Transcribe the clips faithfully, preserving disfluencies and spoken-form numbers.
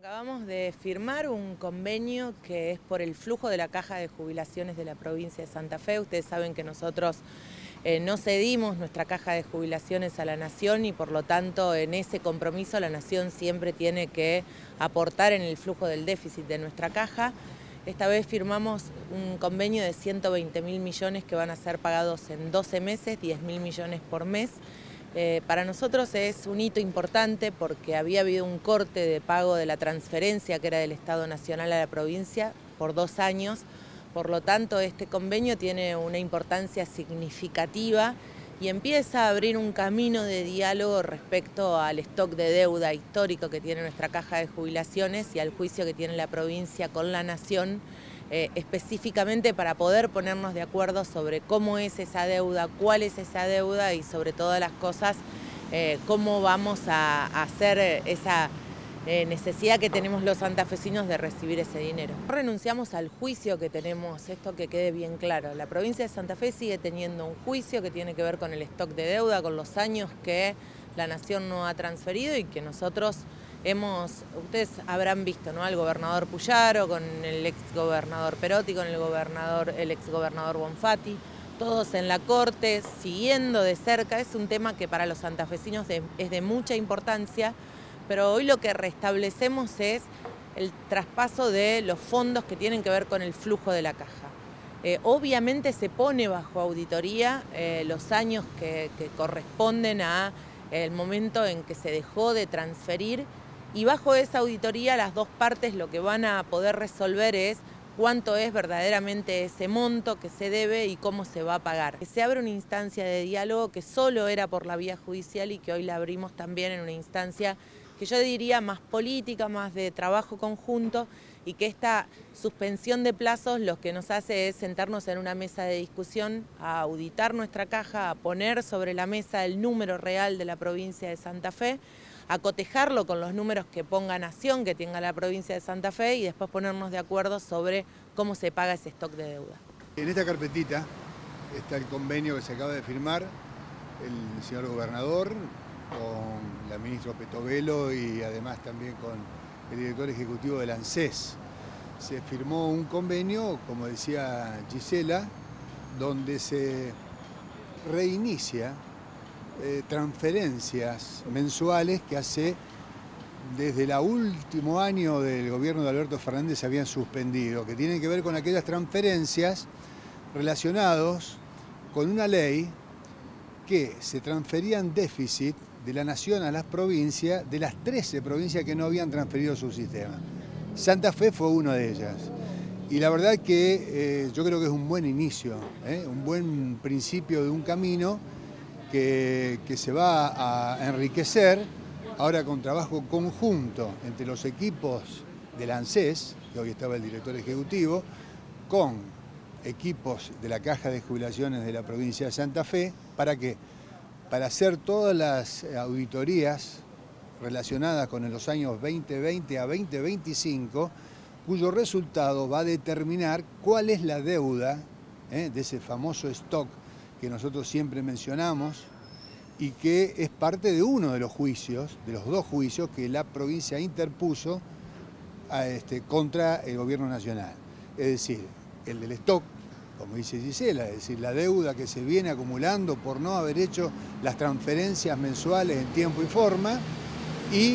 Acabamos de firmar un convenio que es por el flujo de la caja de jubilaciones de la provincia de Santa Fe. Ustedes saben que nosotros eh, no cedimos nuestra caja de jubilaciones a la Nación y por lo tanto en ese compromiso la Nación siempre tiene que aportar en el flujo del déficit de nuestra caja. Esta vez firmamos un convenio de ciento veinte mil millones que van a ser pagados en doce meses, diez mil millones por mes. Eh, para nosotros es un hito importante porque había habido un corte de pago de la transferencia que era del Estado Nacional a la provincia por dos años. Por lo tanto, este convenio tiene una importancia significativa y empieza a abrir un camino de diálogo respecto al stock de deuda histórico que tiene nuestra caja de jubilaciones y al juicio que tiene la provincia con la Nación, eh, específicamente para poder ponernos de acuerdo sobre cómo es esa deuda, cuál es esa deuda y sobre todas las cosas, eh, cómo vamos a, a hacer esa eh, necesidad que tenemos los santafesinos de recibir ese dinero. No renunciamos al juicio que tenemos, esto que quede bien claro. La provincia de Santa Fe sigue teniendo un juicio que tiene que ver con el stock de deuda, con los años que la Nación no ha transferido y que nosotros hemos, ustedes habrán visto, ¿no?, al gobernador Puyaro, con el ex gobernador Perotti, con el gobernador, el ex gobernador Bonfatti, todos en la corte, siguiendo de cerca. Es un tema que para los santafesinos de, es de mucha importancia, pero hoy lo que restablecemos es el traspaso de los fondos que tienen que ver con el flujo de la caja. Eh, obviamente se pone bajo auditoría eh, los años que, que corresponden a el momento en que se dejó de transferir, y bajo esa auditoría las dos partes lo que van a poder resolver es cuánto es verdaderamente ese monto que se debe y cómo se va a pagar. Se abre una instancia de diálogo que solo era por la vía judicial y que hoy la abrimos también en una instancia que yo diría más política, más de trabajo conjunto, y que esta suspensión de plazos lo que nos hace es sentarnos en una mesa de discusión, a auditar nuestra caja, a poner sobre la mesa el número real de la provincia de Santa Fe, a cotejarlo con los números que ponga Nación, que tenga la provincia de Santa Fe, y después ponernos de acuerdo sobre cómo se paga ese stock de deuda. En esta carpetita está el convenio que se acaba de firmar el señor gobernador con la ministra Petovelo y además también con el director ejecutivo del ANSES. Se firmó un convenio, como decía Gisela, donde se reinicia eh, transferencias mensuales que hace desde el último año del gobierno de Alberto Fernández se habían suspendido, que tienen que ver con aquellas transferencias relacionadas con una ley que se transferían déficit de la Nación a las provincias, de las trece provincias que no habían transferido su sistema. Santa Fe fue una de ellas. Y la verdad que eh, yo creo que es un buen inicio, ¿eh? un buen principio de un camino que, que se va a enriquecer ahora con trabajo conjunto entre los equipos del ANSES, que hoy estaba el director ejecutivo, con equipos de la Caja de Jubilaciones de la provincia de Santa Fe. ¿Para qué? Para hacer todas las auditorías relacionadas con los años veinte veinte a veinte veinticinco, cuyo resultado va a determinar cuál es la deuda ¿eh? de ese famoso stock que nosotros siempre mencionamos y que es parte de uno de los juicios, de los dos juicios que la provincia interpuso a este, contra el gobierno nacional. Es decir, el del stock, como dice Gisela, es decir, la deuda que se viene acumulando por no haber hecho las transferencias mensuales en tiempo y forma, y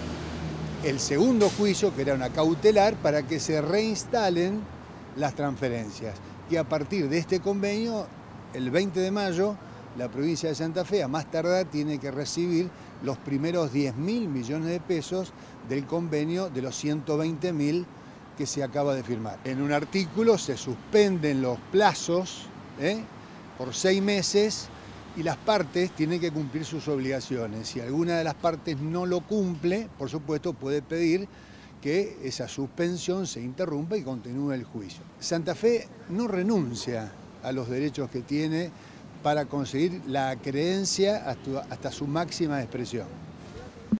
el segundo juicio, que era una cautelar, para que se reinstalen las transferencias. Y a partir de este convenio, el veinte de mayo, la provincia de Santa Fe, a más tardar, tiene que recibir los primeros diez mil millones de pesos del convenio de los ciento veinte mil que se acaba de firmar. En un artículo se suspenden los plazos ¿eh? por seis meses y las partes tienen que cumplir sus obligaciones. Si alguna de las partes no lo cumple, por supuesto puede pedir que esa suspensión se interrumpa y continúe el juicio. Santa Fe no renuncia a los derechos que tiene para conseguir la creencia hasta, hasta su máxima expresión.